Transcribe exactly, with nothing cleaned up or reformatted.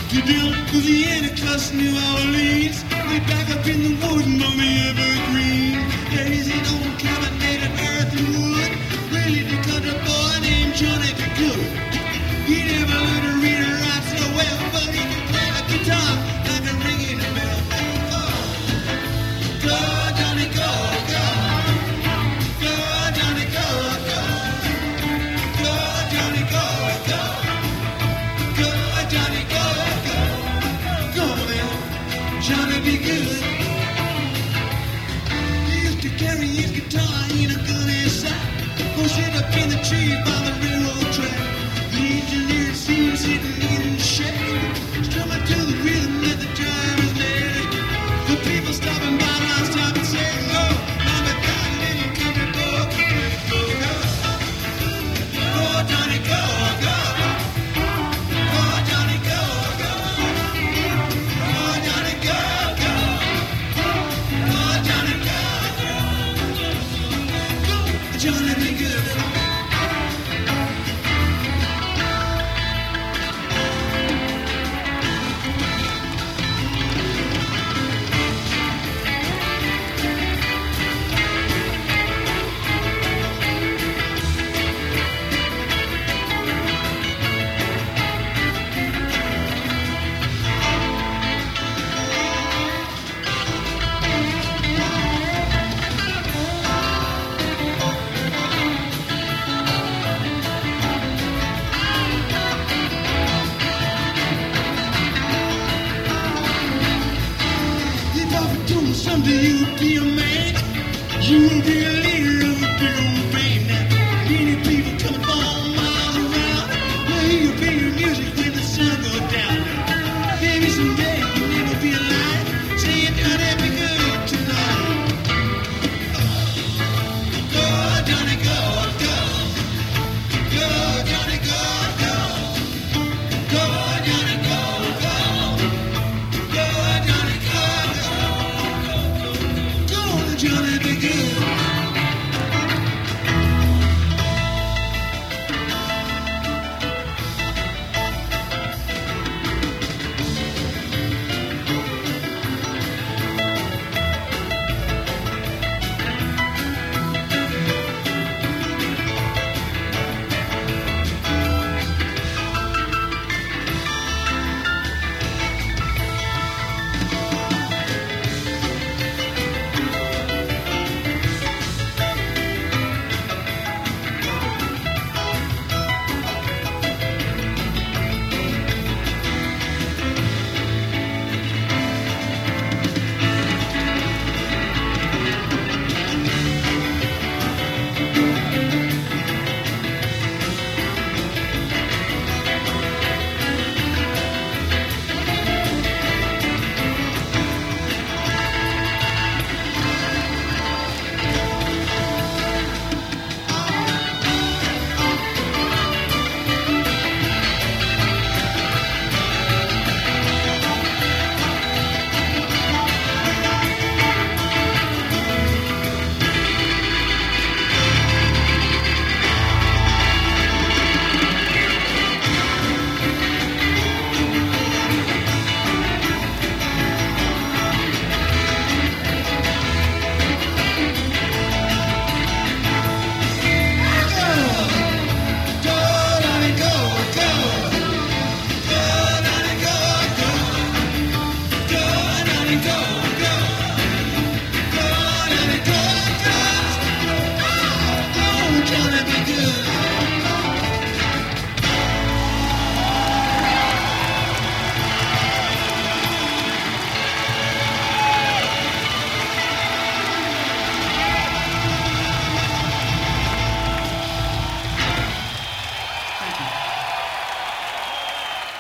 To down Louisiana, across New Orleans, way back up in the woods among the evergreen. There is an old cabin made of earth and wood, where lived a country boy named Johnny B. Good. He never learned to read or write so well, but he could play the guitar like a ringing bell. Go, go, Johnny, go, go. Go, Johnny, go, go. Go, Johnny, go, go. Go, Johnny, go, go. Go then, Johnny, be good. He used to carry his guitar in a gunny sack, go sit up in the tree by the railroad track. The engineer seemed sitting in the shade, strumming to the rhythm that the drivers made. The people stopping by now stop and say, oh, mama got a little country boy, go, go. Go, Johnny, go, go. Go, Johnny, go, go. Go, Johnny, go, go. Go, Johnny, go, go. Go, Johnny, be good. Someday you'll be a man. You will be